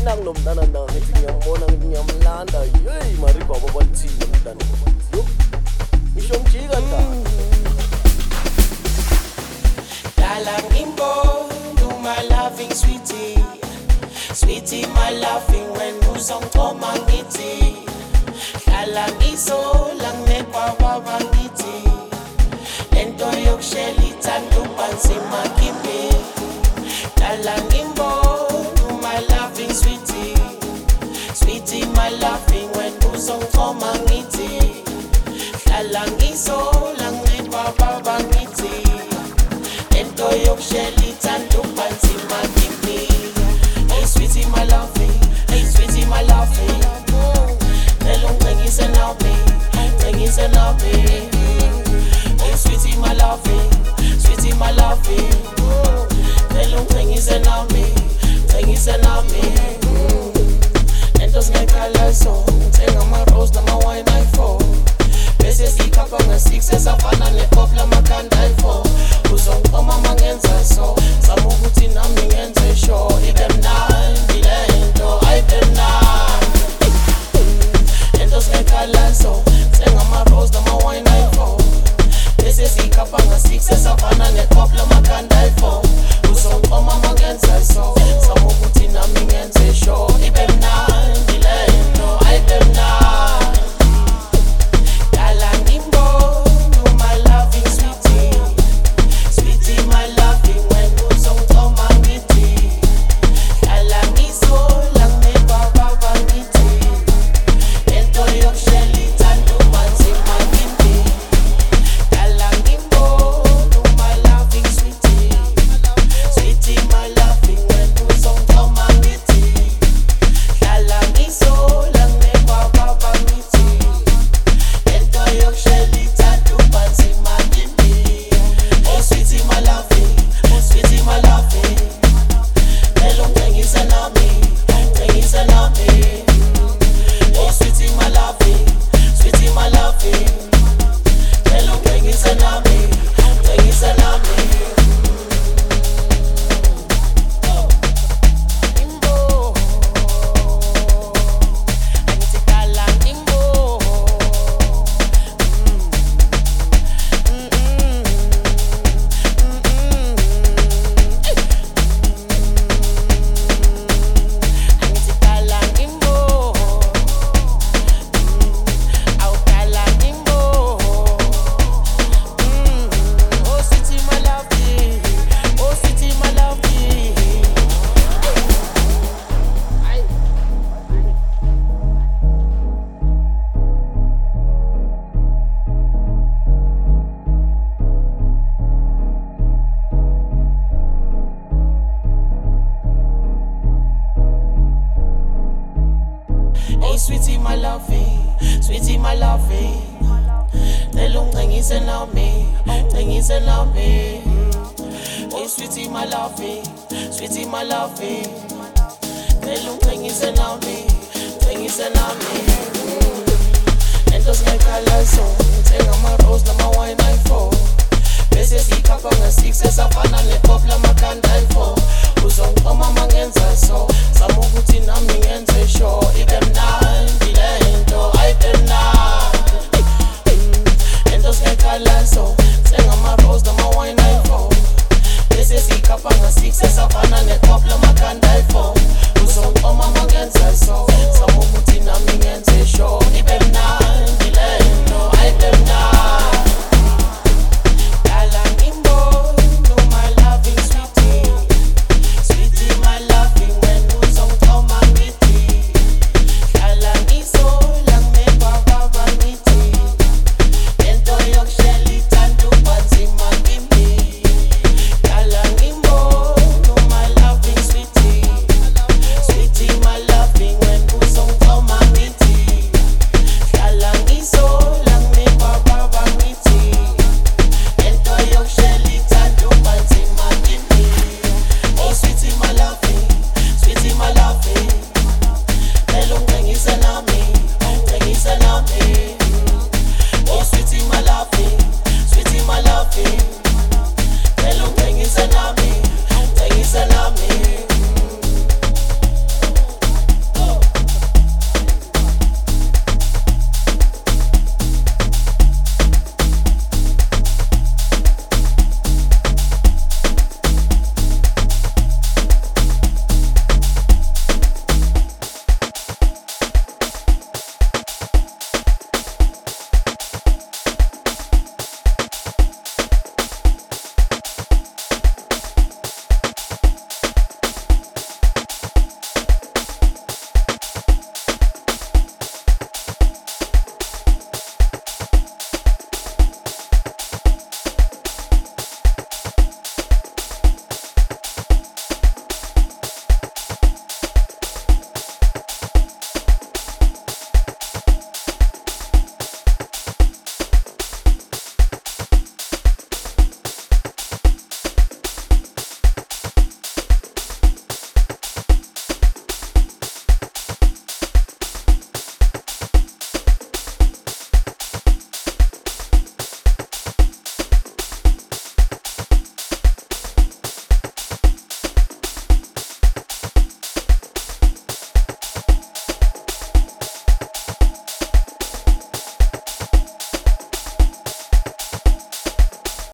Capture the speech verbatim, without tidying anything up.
nanginomntana nda ngithi ngiyambona ngithi ngiyamlanda yeyi marikwa babalithini mntana yo ngisho ngijika ndana Darling, ngibona uma loving sweetie Sweetie my loving when uzongithoma ngithi Hlala ngisola nginebaba ngithi Lento yokushela ithanda ubanzima kimi Darling, ngibona my loving sweetie Sweetie my loving when uzongithoma ngithi Hlala ngisola nginebaba ngithi Lento yokushela ithanda ubanzima kimi Hey sweetie my loving, hey sweetie my loving Hello ngengise nawe, ngengise nawe Hey sweetie my loving, sweetie my loving Hello ngengise nawe, ngengise nawe Lento singekhala so, thenga ama rose nama wine I four Bese sikhapha nga-six esafana ne-pop lamakhanda I four Uzongithoma mangenza so, zama ukuthi nami ngenze sure Ibe mnandi lento, ayibe mnandi Lento singekhala so, thenga ama-rose nama wine I four Bese sikhapha nga-six esafana ne-pop lamakhanda I four Uzongithoma mangenza so, zama ukuthi nami ngenze sure Ibe mnandi lento, ayibe mnandi Sweetie my loving, sweetie my loving Telo ngengise nami, ngengise nami Hey sweetie my loving, sweetie my loving Telo ngengise nami, ngengise nami Lento singekhala so, thenga ama-rose nama wine I four Bese sikhapha nga-six esafana ne-pop lamakhanda I four Uzongithoma mangenza so,